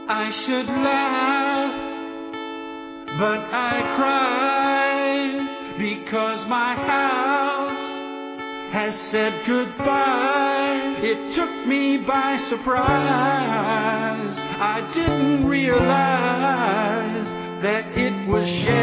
I should laugh, but I cry, because my house has said goodbye. It took me by surprise. I didn't realize that it was shared.